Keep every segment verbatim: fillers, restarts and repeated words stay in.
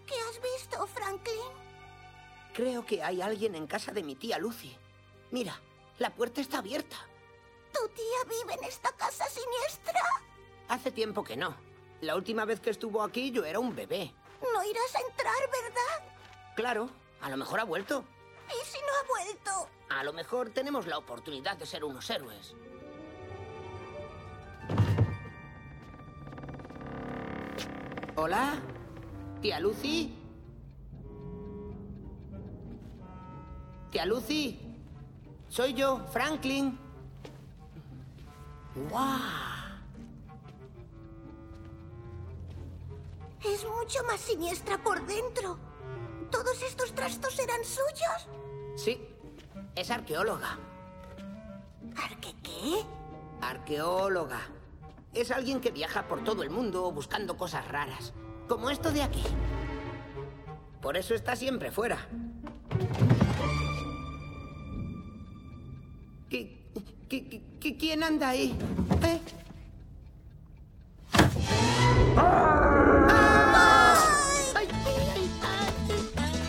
¿Qué has visto, Franklin? Creo que hay alguien en casa de mi tía Lucy. Mira, la puerta está abierta. ¿Tu tía vive en esta casa siniestra? Hace tiempo que no. La última vez que estuvo aquí yo era un bebé. No irás a entrar, ¿verdad? Claro, a lo mejor ha vuelto. ¿Y si no ha vuelto? A lo mejor tenemos la oportunidad de ser unos héroes. ¿Hola? ¿Tía Lucy? ¿Tía Lucy? Soy yo, Franklin. ¡Guau! Es mucho más siniestra por dentro. ¿Todos estos trastos eran suyos? Sí, es arqueóloga. ¿Arque qué? Arqueóloga. Es alguien que viaja por todo el mundo buscando cosas raras, como esto de aquí. Por eso está siempre fuera. ¿Qué, qué, qué, qué- quién anda ahí? ¿Eh? ¡Ay, ay, ay, ay!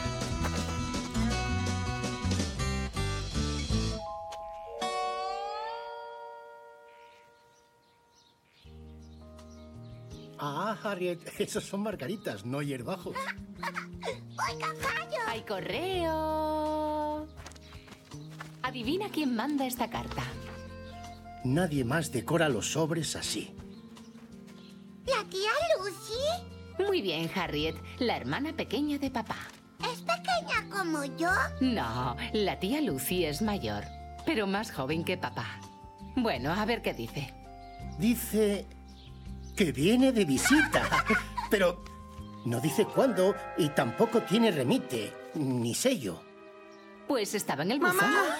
Ah, Harriet, esos son margaritas, no hierbajos. ¡Oiga, fallo! ¡Hay correo! Adivina quién manda esta carta. Nadie más decora los sobres así. ¿La tía Lucy? Muy bien, Harriet, la hermana pequeña de papá. ¿Es pequeña como yo? No, la tía Lucy es mayor, pero más joven que papá. Bueno, a ver qué dice. Dice que viene de visita, pero no dice cuándo y tampoco tiene remite, ni sello. Pues estaba en el buzón. ¡Mamá!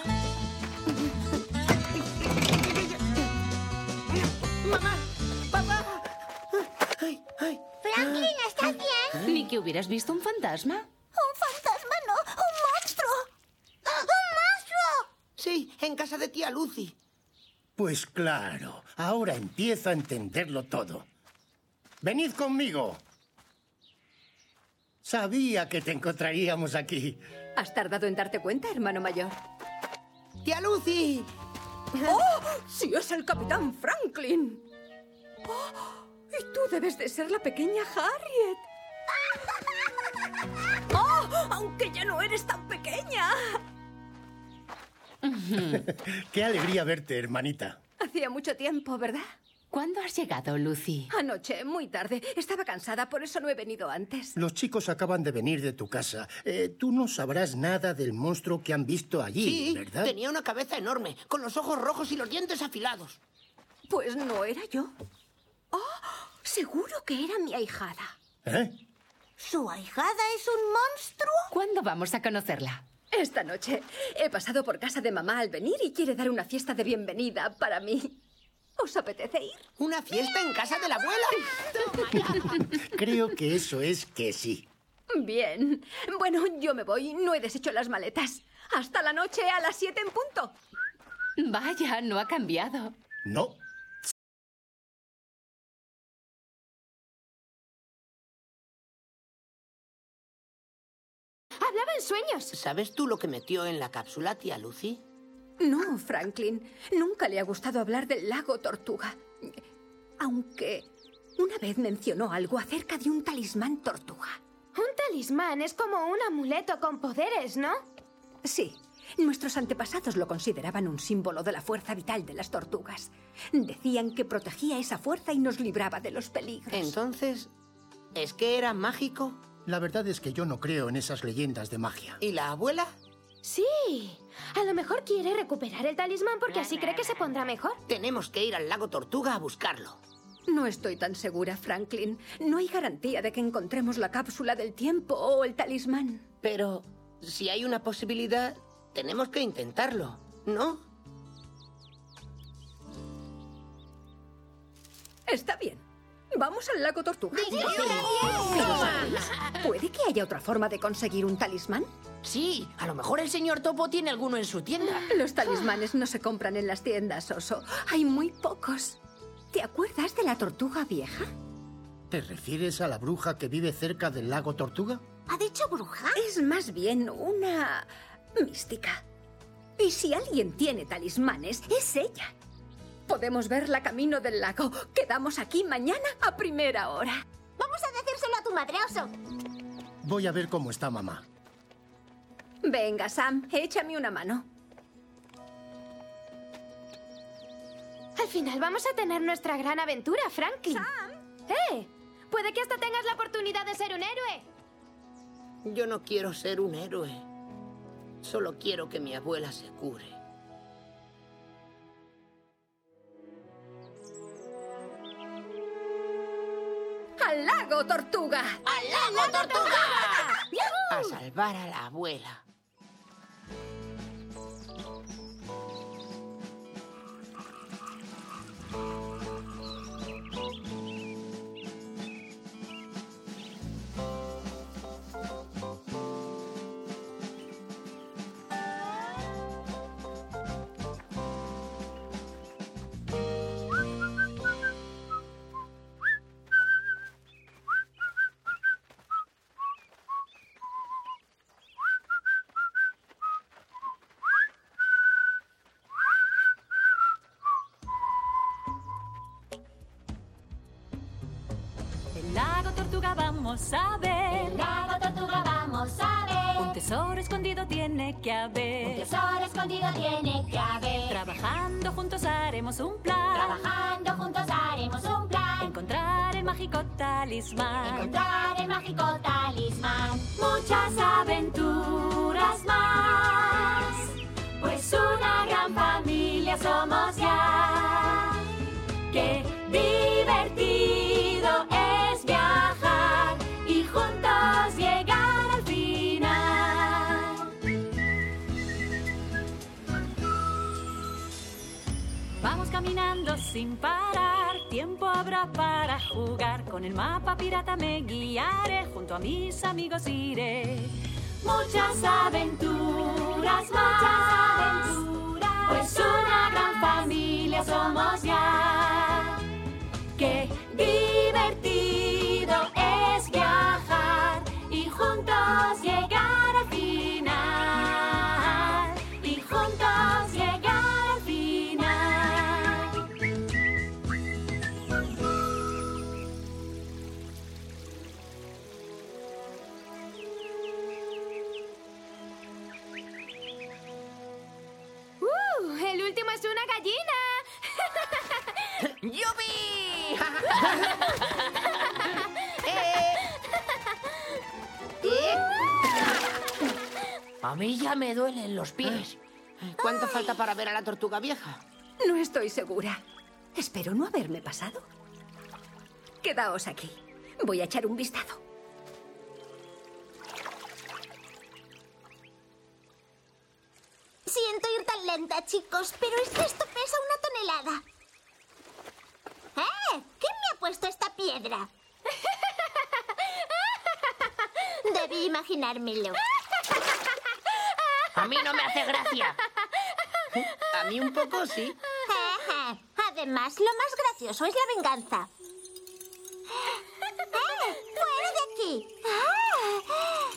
¡Mamá! ¡Papá! ¡Ay, ay! Franklin, ¿estás bien? Ni que hubieras visto un fantasma. ¡Un fantasma no! ¡Un monstruo! ¡Un monstruo! Sí, en casa de tía Lucy. Pues claro, ahora empiezo a entenderlo todo. Venid conmigo. Sabía que te encontraríamos aquí. ¿Has tardado en darte cuenta, hermano mayor? ¡Tía Lucy! ¡Oh! ¡Sí es el Capitán Franklin! ¡Oh! Y tú debes de ser la pequeña Harriet. ¡Oh! Aunque ya no eres tan pequeña. Qué alegría verte, hermanita. Hacía mucho tiempo, ¿verdad? ¿Cuándo has llegado, Lucy? Anoche, muy tarde. Estaba cansada, por eso no he venido antes. Los chicos acaban de venir de tu casa. Eh, tú no sabrás nada del monstruo que han visto allí, Sí, ¿verdad? tenía una cabeza enorme, con los ojos rojos y los dientes afilados. Pues no era yo. ¡Oh! Seguro que era mi ahijada. ¿Eh? ¿Su ahijada es un monstruo? ¿Cuándo vamos a conocerla? Esta noche he pasado por casa de mamá al venir y quiere dar una fiesta de bienvenida para mí. ¿Os apetece ir? ¿Una fiesta en casa de la abuela? Creo que eso es que sí. Bien. Bueno, yo me voy. No he deshecho las maletas. Hasta la noche a las siete en punto. Vaya, no ha cambiado. No. Hablaba en sueños. ¿Sabes tú lo que metió en la cápsula, tía Lucy? No, Franklin. Nunca le ha gustado hablar del lago Tortuga. Aunque una vez mencionó algo acerca de un talismán tortuga. Un talismán es como un amuleto con poderes, ¿no? Sí. Nuestros antepasados lo consideraban un símbolo de la fuerza vital de las tortugas. Decían que protegía esa fuerza y nos libraba de los peligros. Entonces, ¿es que era mágico? La verdad es que yo no creo en esas leyendas de magia. ¿Y la abuela? Sí. A lo mejor quiere recuperar el talismán porque así cree que se pondrá mejor. Tenemos que ir al lago Tortuga a buscarlo. No estoy tan segura, Franklin. No hay garantía de que encontremos la cápsula del tiempo o el talismán. Pero si hay una posibilidad, tenemos que intentarlo, ¿no? Está bien. Vamos al lago Tortuga. ¿Puede que haya otra forma de conseguir un talismán? Sí, a lo mejor el señor Topo tiene alguno en su tienda. Los talismanes no se compran en las tiendas, Oso. Hay muy pocos. ¿Te acuerdas de la tortuga vieja? ¿Te refieres a la bruja que vive cerca del lago Tortuga? ¿Ha dicho bruja? Es más bien una mística. Y si alguien tiene talismanes, es ella. Podemos verla camino del lago. Quedamos aquí mañana a primera hora. Vamos a decírselo a tu madre, Oso. Voy a ver cómo está mamá. Venga, Sam, échame una mano. Al final vamos a tener nuestra gran aventura, Franklin. Sam. ¡Eh! Puede que hasta tengas la oportunidad de ser un héroe. Yo no quiero ser un héroe. Solo quiero que mi abuela se cure. ¡Al lago Tortuga! ¡Al lago Tortuga! A salvar a la abuela. El lago Tortuga vamos a ver. El lago Tortuga vamos a ver. Un tesoro escondido tiene que haber. Un tesoro escondido tiene que haber. Trabajando juntos haremos un plan. Trabajando juntos haremos un plan. Encontrar el mágico talismán. Encontrar el mágico talismán. Muchas aventuras más. Pues una gran familia somos ya. Qué divertido es viajar y juntos llegar al final. Vamos caminando sin parar, tiempo habrá para jugar. Con el mapa pirata me guiaré, junto a mis amigos iré. Muchas aventuras más, pues una gran familia somos ya. Qué divertido es viajar y juntos llegar al final. Y juntos llegar al final. ¡Uh! ¡El último es una gallina! ¡Yupi! ¡Eh! ¿Eh? A mí ya me duelen los pies. ¿Cuánto falta para ver a la tortuga vieja? No estoy segura. Espero no haberme pasado. Quedaos aquí. Voy a echar un vistazo. Siento ir tan lenta, chicos, pero es que esto pesa una tonelada. ¡Eh! ¿Quién me ha puesto esta piedra? Debí imaginármelo. A mí no me hace gracia. A mí un poco, sí. Además, lo más gracioso es la venganza. ¡Eh! ¡Fuera de aquí! ¡Ah!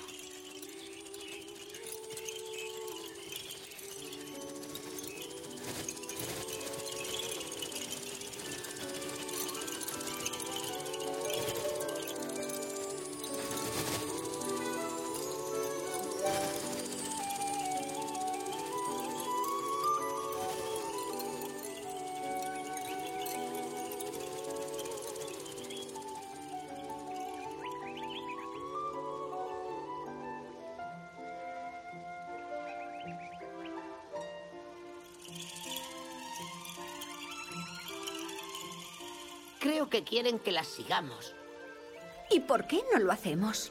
Creo que quieren que las sigamos. ¿Y por qué no lo hacemos?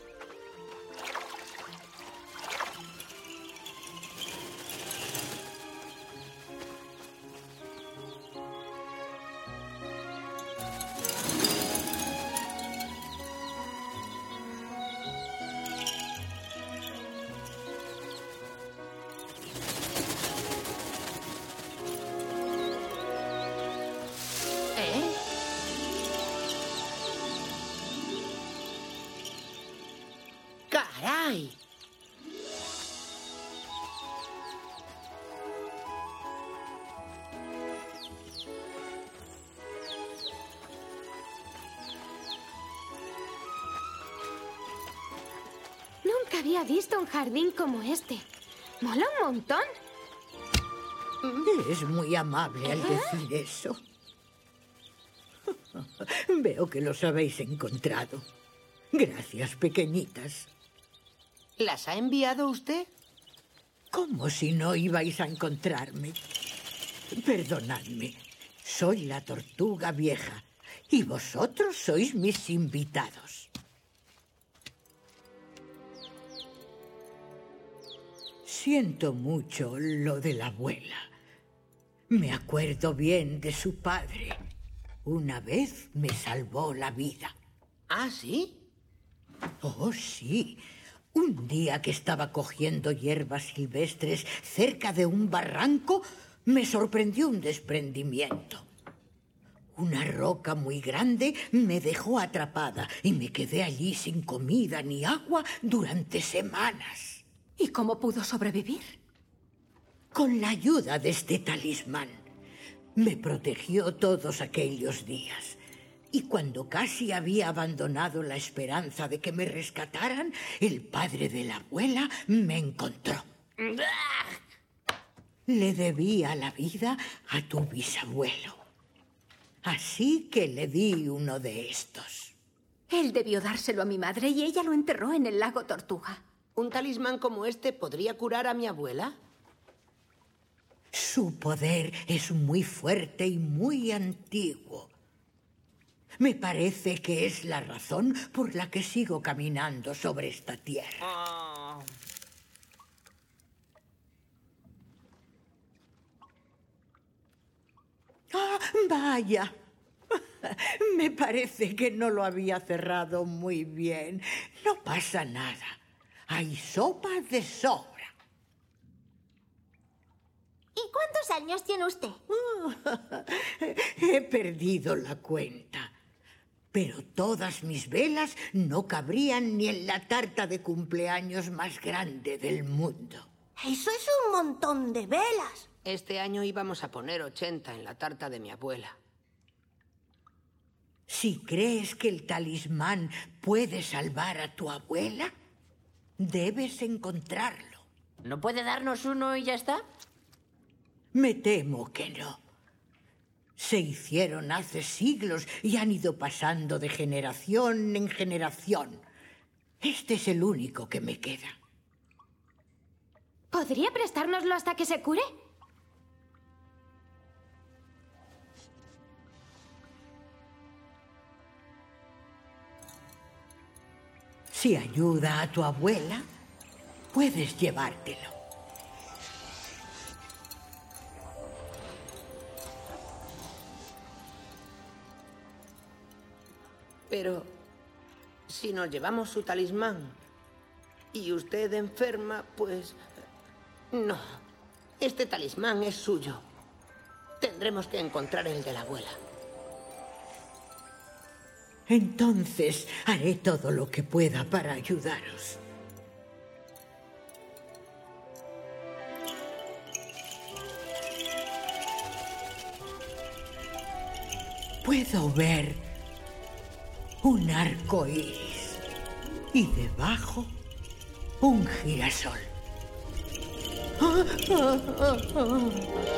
¡Caray! Nunca había visto un jardín como este. Mola un montón. Es muy amable al decir eso. Veo que los habéis encontrado. Gracias, pequeñitas. ¿Las ha enviado usted? ¿Cómo si no ibais a encontrarme? Perdonadme, soy la tortuga vieja y vosotros sois mis invitados. Siento mucho lo de la abuela. Me acuerdo bien de su padre. Una vez me salvó la vida. ¿Ah, sí? Oh, sí. Un día que estaba cogiendo hierbas silvestres cerca de un barranco, me sorprendió un desprendimiento. Una roca muy grande me dejó atrapada y me quedé allí sin comida ni agua durante semanas. ¿Y cómo pudo sobrevivir? Con la ayuda de este talismán. Me protegió todos aquellos días. Y cuando casi había abandonado la esperanza de que me rescataran, el padre de la abuela me encontró. Le debía la vida a tu bisabuelo. Así que le di uno de estos. Él debió dárselo a mi madre y ella lo enterró en el lago Tortuga. ¿Un talismán como este podría curar a mi abuela? Su poder es muy fuerte y muy antiguo. Me parece que es la razón por la que sigo caminando sobre esta tierra. Oh. ¡Ah, vaya! Me parece que no lo había cerrado muy bien. No pasa nada. Hay sopa de sobra. ¿Y cuántos años tiene usted? He perdido la cuenta. Pero todas mis velas no cabrían ni en la tarta de cumpleaños más grande del mundo. Eso es un montón de velas. Este año íbamos a poner ochenta en la tarta de mi abuela. Si crees que el talismán puede salvar a tu abuela, debes encontrarlo. ¿No puede darnos uno y ya está? Me temo que no. Se hicieron hace siglos y han ido pasando de generación en generación. Este es el único que me queda. ¿Podría prestárnoslo hasta que se cure? Si ayuda a tu abuela, puedes llevártelo. Pero si nos llevamos su talismán y usted enferma, pues... No, este talismán es suyo. Tendremos que encontrar el de la abuela. Entonces haré todo lo que pueda para ayudaros. Puedo ver un arco iris y debajo un girasol. ¡Ah, ah, ah, ah!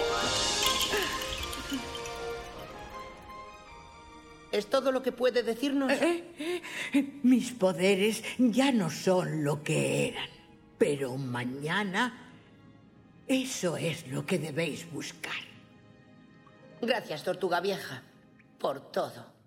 ¿Es todo lo que puede decirnos? Eh, eh, mis poderes ya no son lo que eran, pero mañana eso es lo que debéis buscar. Gracias, Tortuga Vieja, por todo.